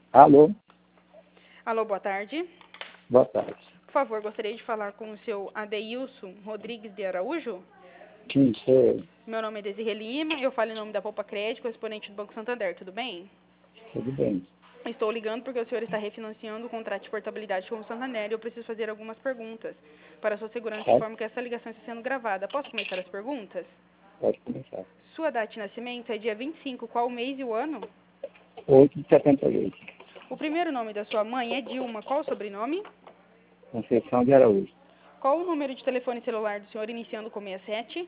Alô, Alô, boa tarde. boa tarde. Por favor, gostaria de falar com o seu Adeilson Rodrigues de Araújo. Quem sou eu? Meu nome é Desirê Lima, eu falo em nome da Poupa Crédito, correspondente do Banco Santander, tudo bem? Tudo bem? Estou ligando porque o senhor está refinanciando o contrato de portabilidade com o Santander e eu preciso fazer algumas perguntas para a sua segurança, de Pode, forma que essa ligação está sendo gravada. Posso começar as perguntas? pode começar. Sua data de nascimento é dia 25, qual o mês e o ano? 8 de 78. O primeiro nome da sua mãe é Dilma, qual o sobrenome? Conceição de Araújo. Qual o número de telefone celular do senhor iniciando com 67?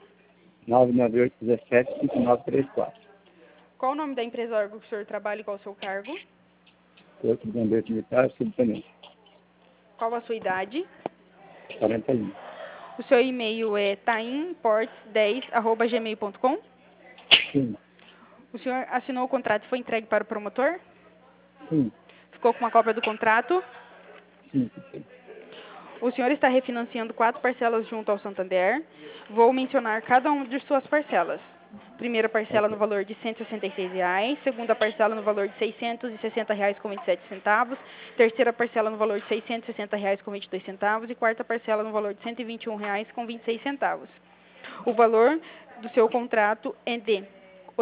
998-17-5934. Qual o nome da empresa órgão que o senhor trabalha e qual o seu cargo? Corpo de Bombeiros Militar, subtenente. Qual a sua idade? 41. O seu e-mail é taimports10@gmail.com? Sim, O senhor assinou o contrato e foi entregue para o promotor? sim, Ficou com uma cópia do contrato? sim, sim. O senhor está refinanciando 4 parcelas junto ao Santander. Vou mencionar cada uma de suas parcelas. Primeira parcela no Ok, valor de R$ 166, segunda parcela no valor de R$ 660,27, terceira parcela no valor de R$ 660,22 e quarta parcela no valor de R$ 121,26. O valor do seu contrato é de R$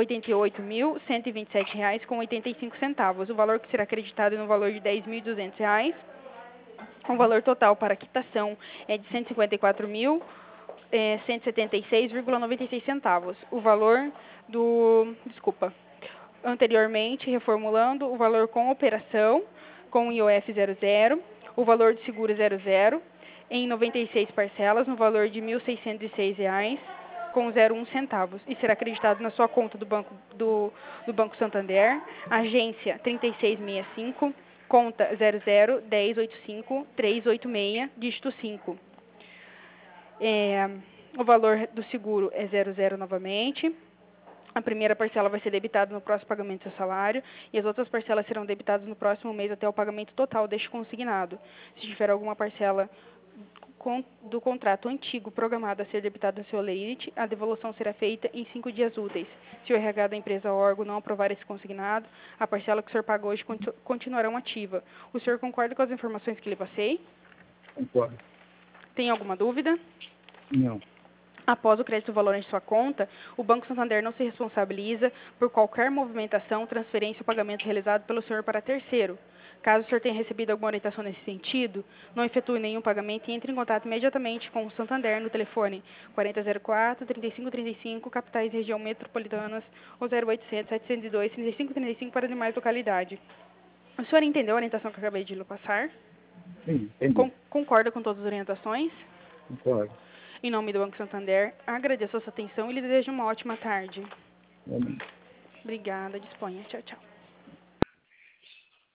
88.127,85. O valor que será acreditado é no valor de R$ 10.200. O valor total para quitação é de R$ 154.176,96. O valor anteriormente, reformulando, o valor com operação, com IOF 00, o valor de seguro 00, em 96 parcelas, no valor de R$ 1.606, com 01 centavos, e será acreditado na sua conta do Banco Santander, agência 3665, conta 001085-386, dígito 5. O valor do seguro é 00 novamente. A primeira parcela vai ser debitada no próximo pagamento do seu salário e as outras parcelas serão debitadas no próximo mês até o pagamento total deste consignado. Se tiver alguma parcela do contrato antigo programada a ser debitada no seu lerite, a devolução será feita em 5 dias úteis. Se o RH da empresa ou órgão não aprovar esse consignado, a parcela que o senhor pagou hoje continuará ativa. O senhor concorda com as informações que lhe passei? concordo. Tem alguma dúvida? Não, Após o crédito do valor em sua conta, o Banco Santander não se responsabiliza por qualquer movimentação, transferência ou pagamento realizado pelo senhor para terceiro. Caso o senhor tenha recebido alguma orientação nesse sentido, não efetue nenhum pagamento e entre em contato imediatamente com o Santander no telefone 4004-3535, capitais e região metropolitanas, ou 0800-702-3535 para demais localidades. O senhor entendeu a orientação que eu acabei de lhe passar? sim, entendi. Concorda com todas as orientações? Concordo. Em nome do Banco Santander, agradeço a sua atenção e lhe desejo uma ótima tarde. Amém. Obrigada, disponha. Tchau, tchau.